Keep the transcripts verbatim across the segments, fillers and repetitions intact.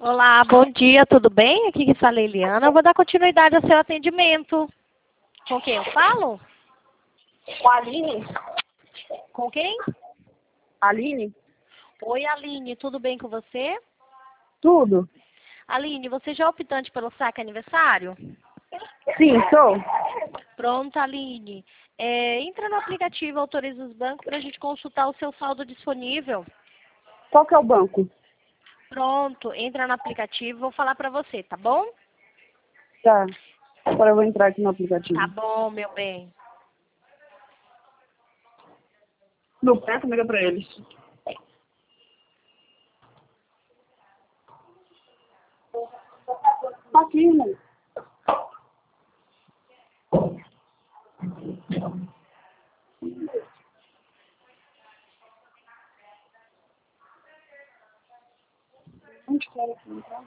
Olá, bom dia, tudo bem? Aqui que fala a Eliana. Eu vou dar continuidade ao seu atendimento. Com quem eu falo? Com a Aline? Com quem? Aline? Oi, Aline, tudo bem com você? Tudo? Aline, você já é optante pelo saque aniversário? Sim, sou. Pronto, Aline. É, entra no aplicativo, autoriza os bancos para a gente consultar o seu saldo disponível. Qual que é o banco? Pronto, entra no aplicativo, vou falar para você, tá bom? Tá. Agora eu vou entrar aqui no aplicativo. Tá bom, meu bem. Meu pai liga pra eles. Tá aqui, mano. Onde que era que eu entrar?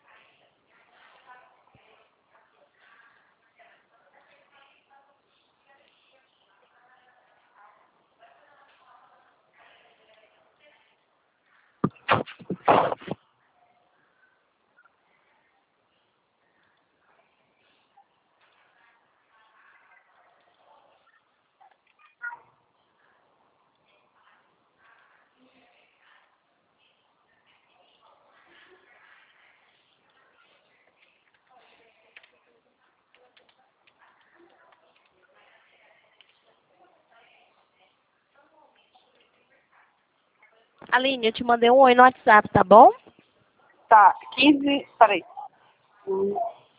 Aline, eu te mandei um oi no WhatsApp, tá bom? Tá, quinze. Peraí. Hum.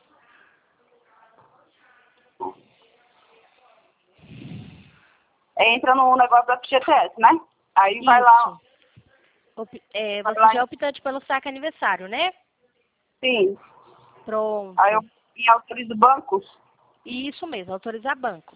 Entra no negócio do F G T S, né? Aí vai lá. Isso. Op- é, Vai você lá já é em... optante pelo saque aniversário, né? Sim. Aí eu Pronto. e autorizo bancos. Isso mesmo, autorizar bancos.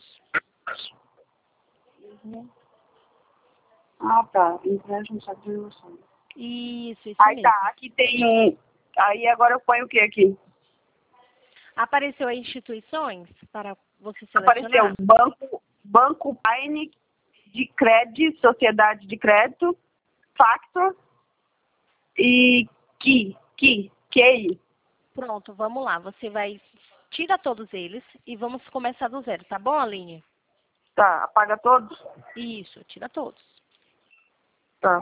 Uhum. Ah, tá. Empréstimo, sabe de noção. Isso, isso Aí mesmo. tá, aqui tem um. Aí agora eu ponho o que aqui? Apareceu aí instituições para você Apareceu selecionar? banco, banco Paine de crédito, sociedade de crédito, Factor e Ki, Ki, Key. Pronto, vamos lá. Você vai, tira todos eles e vamos começar do zero, tá bom, Aline? Tá, apaga todos? Isso, tira todos. Tá.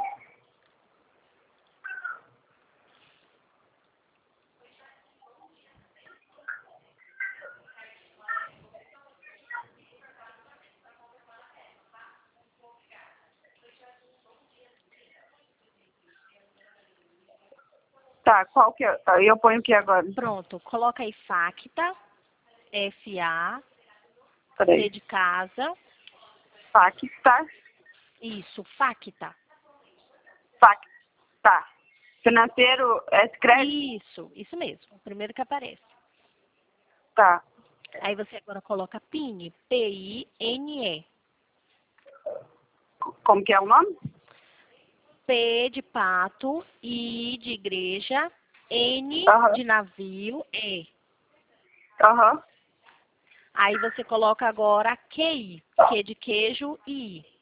Tá, qual que é? Aí eu ponho o que agora? Pronto, coloca aí Facta, F A, C Peraí. de casa. Facta, Isso, Facta. Facta. Tá. Financeiro, S crédito? Isso, isso mesmo, o primeiro que aparece. Tá. Aí você agora coloca PIN, P I N E. Como que é o nome? P de pato, I de igreja, N Aham. de navio, E. Aham. Aí você coloca agora Q I, Q de queijo e I.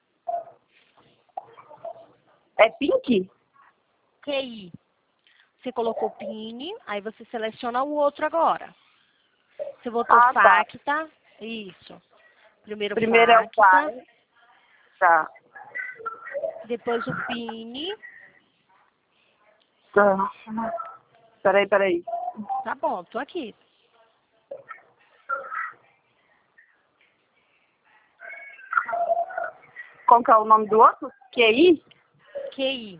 É Pink? Q I. Você colocou PIN, aí você seleciona o outro agora. Você botou Ah, tá. Facta, isso. Primeiro Primeiro é o Facta, pai. Tá. depois o PIN. Tá. Peraí, peraí. Tá bom, tô aqui. Como que é o nome do outro? Q I? Q I.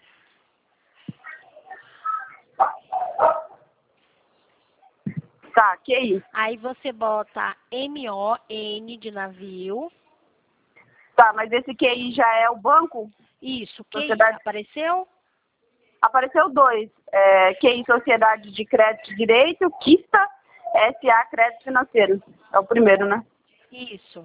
Tá, Q I. Aí você bota M O N de navio. Tá, mas esse Q I já é o banco? Isso, Q I. Sociedade... Apareceu? Apareceu dois. É, Q I Sociedade de Crédito e Direito, Quista, S A Crédito Financeiro. É o primeiro, né? Isso.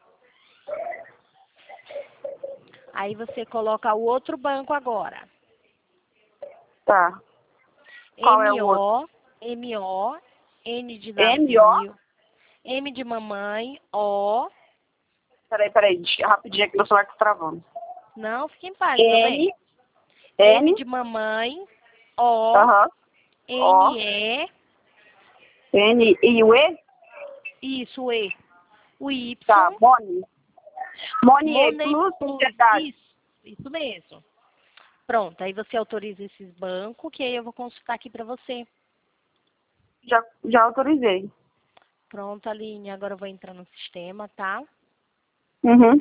Aí você coloca o outro banco agora. Tá. Qual é M o outro? O, M O, N de M O? navio, M de mamãe, O. Peraí, peraí. Rapidinho aqui, meu celular tá travando. Não, fique em paz, meu bem. N, M N, de mamãe, O, Aham. O. N, E, N e o E? isso, o E. O Y, Tá, Moni. Moni E Money Plus Plus, Sociedade. isso, isso mesmo. Pronto, aí você autoriza esses bancos, que aí eu vou consultar aqui pra você. Já, já autorizei. Pronto, Aline, agora eu vou entrar no sistema, tá? Uhum.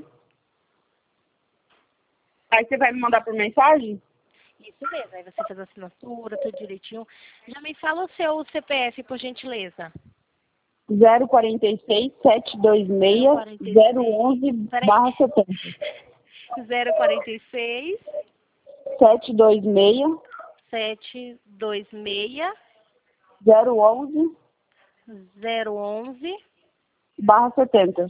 Aí você vai me mandar por mensagem? Isso mesmo, aí você faz a assinatura, tudo direitinho. Já me fala o seu C P F, por gentileza. zero quarenta e seis, sete dois seis, zero onze, barra setenta. zero quarenta e seis, sete dois seis, sete dois seis, zero onze, zero onze, barra setenta.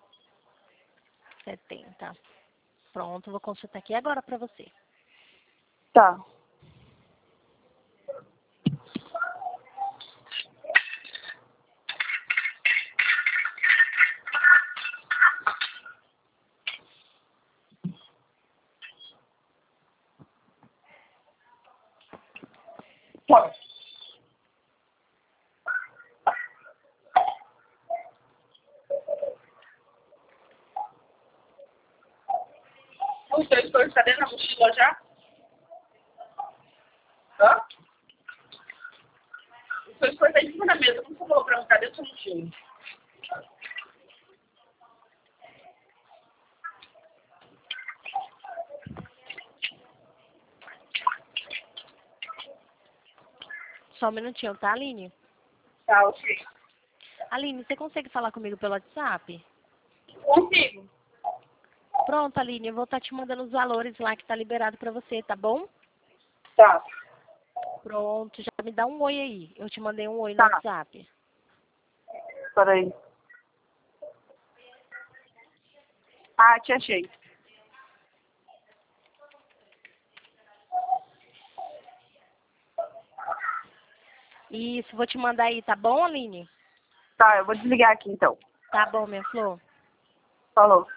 setenta. Pronto, vou consultar aqui agora pra você. Tá. Tá. Os dois coisas tá dentro da mochila já? Hã? Os dois coisas tá em cima da mesa. Como você falou pra mim, tá dentro da mochila? Só um minutinho, tá, Aline? Tá, ok. Aline, você consegue falar comigo pelo WhatsApp? Consigo. Pronto, Aline, eu vou estar te mandando os valores lá que tá liberado pra você, tá bom? Tá. Pronto, já me dá um oi aí. Eu te mandei um oi no Tá. WhatsApp. Peraí. Ah, te achei. Isso, vou te mandar aí, tá bom, Aline? Tá, eu vou desligar aqui então. Tá bom, minha flor. Falou.